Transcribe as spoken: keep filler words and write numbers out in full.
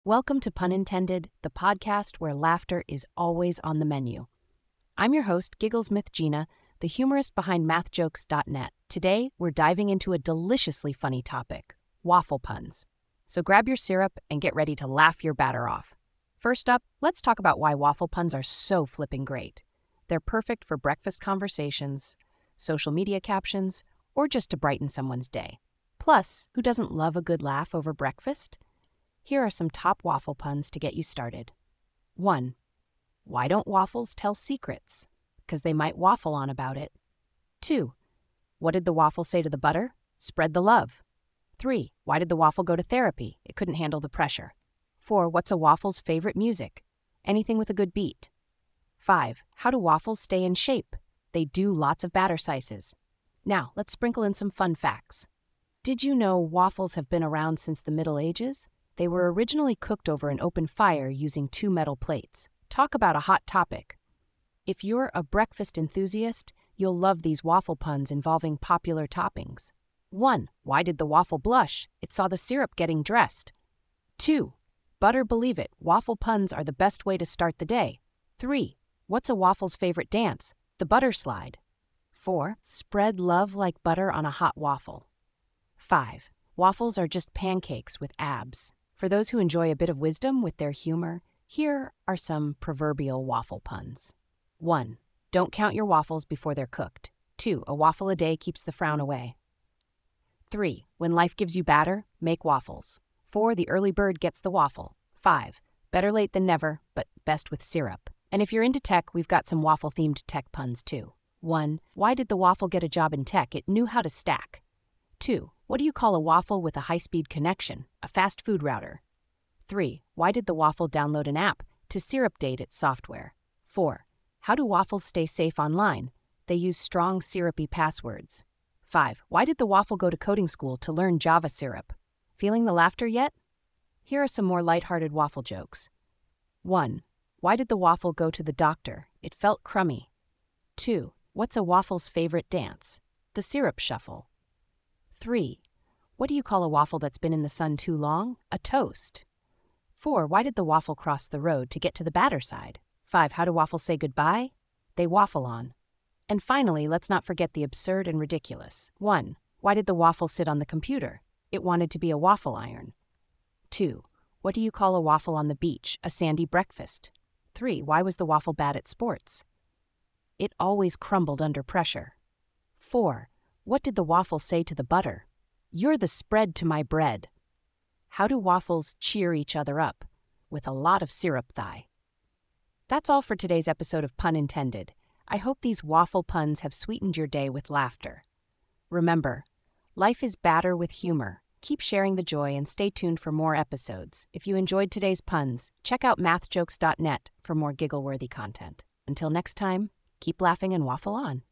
Welcome to Pun Intended, the podcast where laughter is always on the menu. I'm your host, Gigglesmith Gina, the humorist behind math jokes dot net. Today, we're diving into a deliciously funny topic, waffle puns. So grab your syrup and get ready to laugh your batter off. First up, let's talk about why waffle puns are so flipping great. They're perfect for breakfast conversations, social media captions, or just to brighten someone's day. Plus, who doesn't love a good laugh over breakfast? Here are some top waffle puns to get you started. one. Why don't waffles tell secrets? Because they might waffle on about it. two. What did the waffle say to the butter? Spread the love. three. Why did the waffle go to therapy? It couldn't handle the pressure. four. What's a waffle's favorite music? Anything with a good beat. five. How do waffles stay in shape? They do lots of batter sizes. Now, let's sprinkle in some fun facts. Did you know waffles have been around since the Middle Ages? They were originally cooked over an open fire using two metal plates. Talk about a hot topic. If you're a breakfast enthusiast, you'll love these waffle puns involving popular toppings. one. Why did the waffle blush? It saw the syrup getting dressed. two. Butter believe it, waffle puns are the best way to start the day. three. What's a waffle's favorite dance? The butter slide. four. Spread love like butter on a hot waffle. five. Waffles are just pancakes with abs. For those who enjoy a bit of wisdom with their humor, here are some proverbial waffle puns. one. Don't count your waffles before they're cooked. two. A waffle a day keeps the frown away. three. When life gives you batter, make waffles. four. The early bird gets the waffle. five. Better late than never, but best with syrup. And if you're into tech, we've got some waffle-themed tech puns too. one. Why did the waffle get a job in tech? It knew how to stack. two. What do you call a waffle with a high-speed connection? A fast food router. three. Why did the waffle download an app? To syrup date its software. four. How do waffles stay safe online? They use strong syrupy passwords. five. Why did the waffle go to coding school? To learn Java syrup. Feeling the laughter yet? Here are some more lighthearted waffle jokes. one. Why did the waffle go to the doctor? It felt crummy. two. What's a waffle's favorite dance? The syrup shuffle. three. What do you call a waffle that's been in the sun too long? A toast. four. Why did the waffle cross the road to get to the batter side? five. How do waffles say goodbye? They waffle on. And finally, let's not forget the absurd and ridiculous. one. Why did the waffle sit on the computer? It wanted to be a waffle iron. two. What do you call a waffle on the beach? A sandy breakfast. three. Why was the waffle bad at sports? It always crumbled under pressure. four. What did the waffle say to the butter? You're the spread to my bread. How do waffles cheer each other up? With a lot of syrup thigh. That's all for today's episode of Pun Intended. I hope these waffle puns have sweetened your day with laughter. Remember, life is batter with humor. Keep sharing the joy and stay tuned for more episodes. If you enjoyed today's puns, check out math jokes dot net for more giggle-worthy content. Until next time, keep laughing and waffle on.